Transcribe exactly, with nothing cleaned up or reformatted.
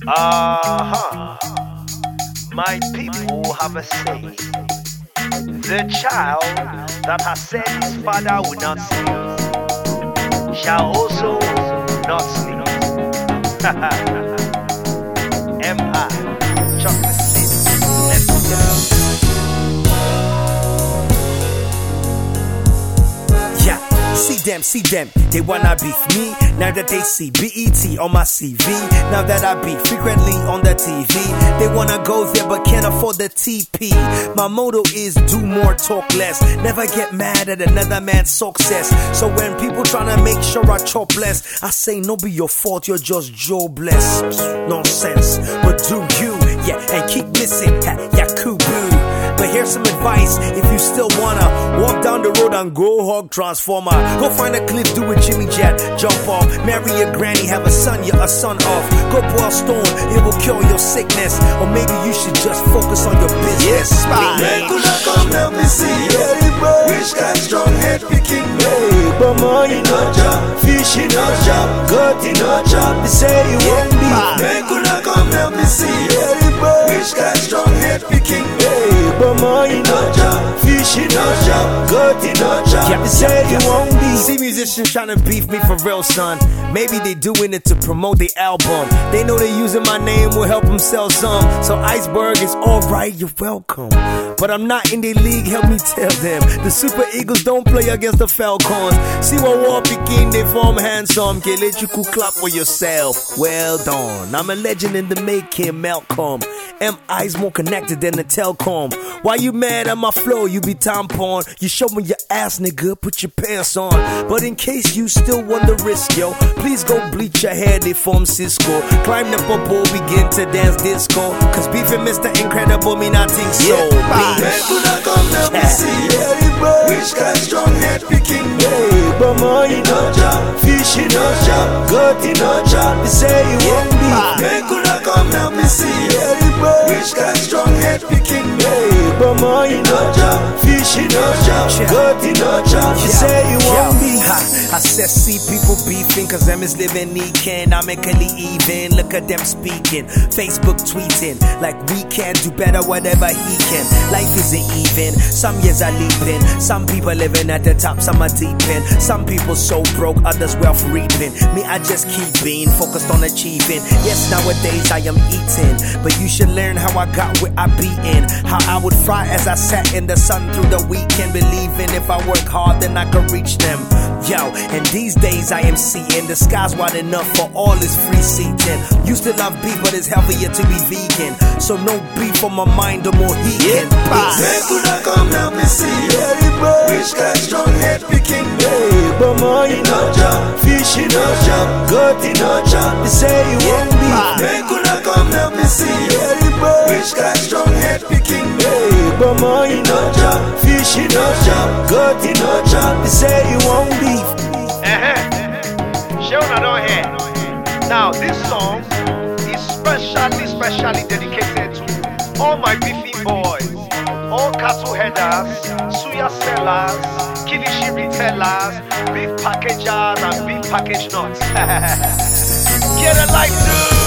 Uh-huh. My people have a say. The child that has said his father will not sleep shall also not sleep. Empire, chocolate city, let's go. See them, see them, they wanna beef me. Now that they see B E T on my C V. Now that I be frequently on the T V. They wanna go there but can't afford the T P. My motto is do more, talk less. Never get mad at another man's success. So when people tryna make sure I chop less, I say no be your fault, you're just jobless. Nonsense, but do you, yeah, and keep missing, ha, Yakubu. But here's some advice, if you still wanna walk down the road and go hog transformer. Go find a cliff, do a Jimmy Jet, jump off. Marry your granny, have a son, you're a son of. Go boil stone, it will cure your sickness. Or maybe you should just focus on your business. Yes, man. Come help me see, which got strong head picking me. But money no job, fish in no job, good in no job. They say you won't be. Come help me see, which got strong head picking me. But money no job, fish in no job, good in no job. They say you won't be. See musicians trying to beef me for real, son. Maybe they doing it to promote the album. They know they using my name will help them sell some. So Iceberg is alright, you're welcome. But I'm not in the league, help me tell them. The Super Eagles don't play against the Falcons. See what war begin, they form handsome. Can let you cool clap for yourself. Well done. I'm a legend in the making, Malcolm. M I's more connected than the telecom. Why you mad at my flow? You be tampon. You show me your ass, nigga. Put your pants on. But in case you still want the risk, yo, please go bleach your hair, they form Cisco. Climb the bubble, begin to dance disco. Cause beefing Mister Incredible mean I think so. Yeah, come help me see, which got strong head picking me. But money no job, fish in no job, good in no job. They say you won't be. Come help me see, which got strong head picking me. But money no job, fish in no job, good in no job. They say you won't be. I said see people beefing cause them is living economically even. Look at them speaking, Facebook tweeting like we can do better whatever he can. Life isn't even, some years are leaping. Some people living at the top, some are deep in. Some people so broke, others wealth reaping. Me, I just keep being focused on achieving. Yes, nowadays I am eating, but you should learn how I got where I be in. How I would fry as I sat in the sun through the weekend, believing if I work hard then I could reach them. Yo, and these days I am seeing the sky's wide enough for all this free seating. Used to love beef, but it's healthier to be vegan. So no beef on my mind, or more heat. Come help me see, which got strong head picking me. But money no job, fish in no job, good in no job. They say you won't be. Come help me see, which got strong head picking me. But money no job, fish in no job, good in no job. They say you won't be. Uh-huh. Show don't hear. Now this song is specially, specially dedicated to all my beefy boys, all cattle headers, suya sellers, kilishi retailers, beef packagers, and beef package nuts. Get a like, dude.